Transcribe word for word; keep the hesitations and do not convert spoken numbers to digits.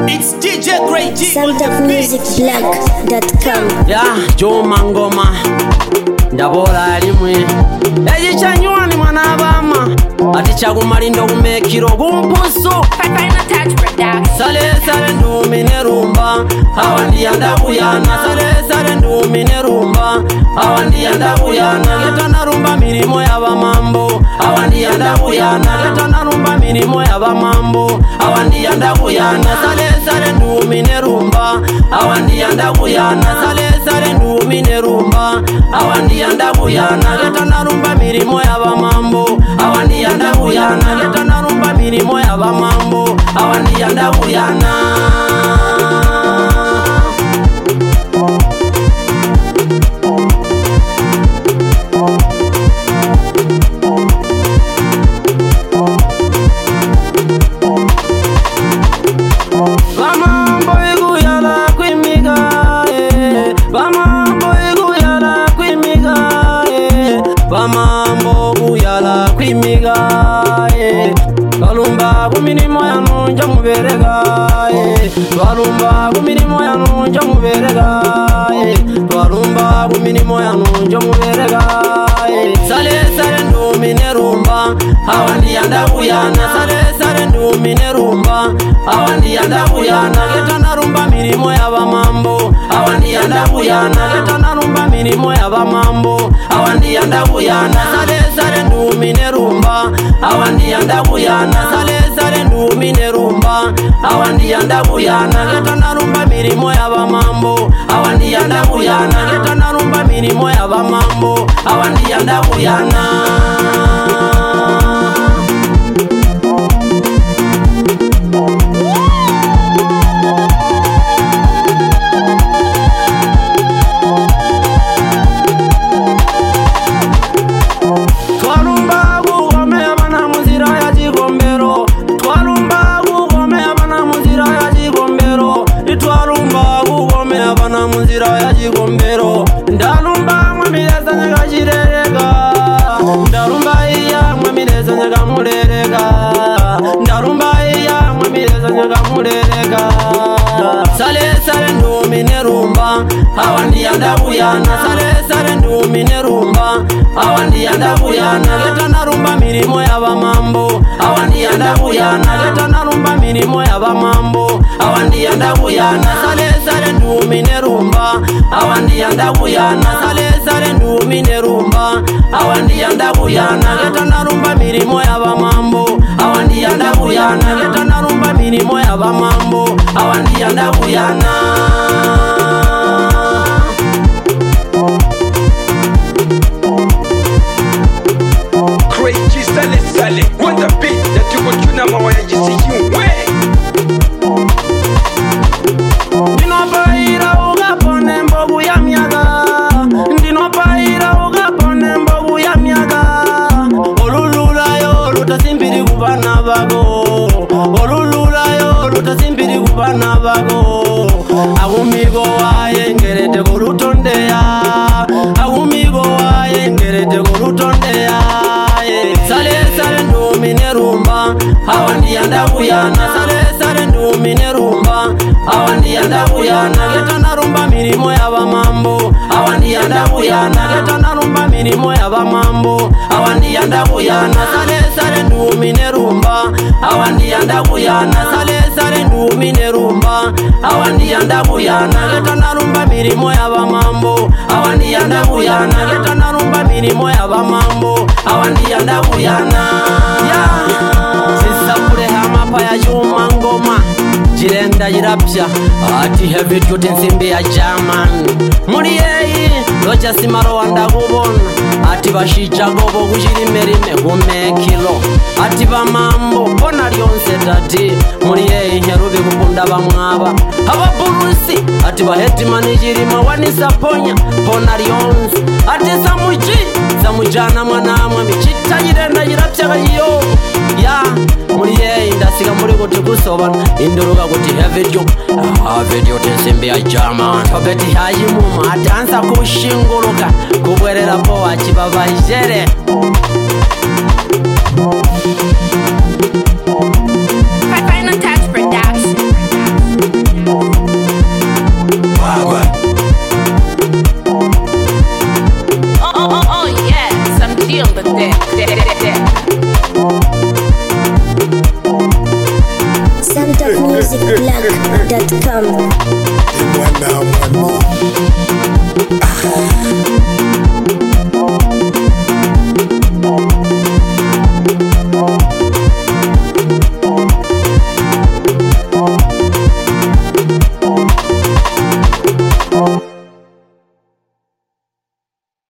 It's D J Grey G Santa Music Black dot com. Ya Joma Ngoma ndabola alimwe ejichanyuani mwana bama ati chagumalindo kumekiro gumpusu sale sale ndumine rumba awandi yanda kuyana sale sale ndumine rumba awandi yanda kuyana getana rumba milimo yaba mambo awandi yanda kuyana getana rumba milimo yaba mambo awandi yanda kuyana sale sale ndumine rumba awandi yanda kuyana sale sale ndumine rumba awandi yanda kuyana getana rumba milimo yaba mambo awandi yanda kuyana getana rumba milimo yaba mambo awandi yanda kuyana Mambo kuyala kwimiga eh balumba kumirimo yanonja muberega eh balumba kumirimo yanonja muberega eh balumba kumirimo yanonja muberega eh sale sale ndumine rumba awandi yanda kuyana sale sale ndumine rumba awandi yanda kuyana getana rumba mirimo yaba mambo awandi yanda kuyana getana rumba mirimo yaba mambo awandi yanda kuyana sale sale ndumine rumba awandi yanda kuyana sale sale ndumine rumba awandi yanda kuyana getana rumba mirimo yaba mambo awandi yanda kuyana getana rumba mirimo yaba mambo awandi yanda kuyana munzira ya jigombero ndalumba mwamireza nyaga jirerega ndalumba iya mwamireza nyaga murerega ndalumba iya mwamireza nyaga murerega sale sale ndumine rumba awandi yanda kuyana sale sale ndumine rumba awandi yanda kuyana getana rumba mirimo yaba mambo awandi yanda kuyana getana rumba mirimo yaba mambo awandi yanda kuyana sale sale ndumine rumba awandi yanda kuyana sale sale ndumine rumba awandi yanda kuyana getana rumba mirimo yaba mambo awandi yanda kuyana getana rumba mirimo yaba mambo awandi yanda kuyana Crazy sale sale what the beat that you want to know my way you see you way Agumigo wae ngerete kurutondeya Agumigo wae ngerete kurutondeya Sale sale ndumine rumba awandi yanda kuyana sale sale ndumine rumba awandi yanda kuyana getana rumba mirimo yaba mambo awandi yanda kuyana getana rumba mirimo yaba mambo awandi yanda kuyana sale sale ndumine rumba awandi yanda kuyana sale sale ndumine rumba awandi yanda kuyana getana rumba mirimo yaba mambo awandi yanda kuyana getana rumba mirimo yaba mambo awandi yanda kuyana ya sisapure hamapa ya Joma Ngoma jirenda jirapya ati heavy duty nsimbi ya German muri yeyi locha simaro wanda kubona ati bashija gobo kujiri merime kumekilo ati bamambo bona lyonse tati muri yeyi nyarubi kupunda bamwaba ababurusi ati baheti manijiri mawanisa ponya bona lyonse ati samuji samujana mwanamwa michita jirenda jirapya kayo ya muri yeyi ndasiga muri kuti kusobana induruka kuti heavy duty ah video tensimbi ya German tobeti haji muma atanza kushinguluka kubwerera po achibabajere Final Touch Production. G on the deck, deck, deck, deck. Sound of music blog dot com.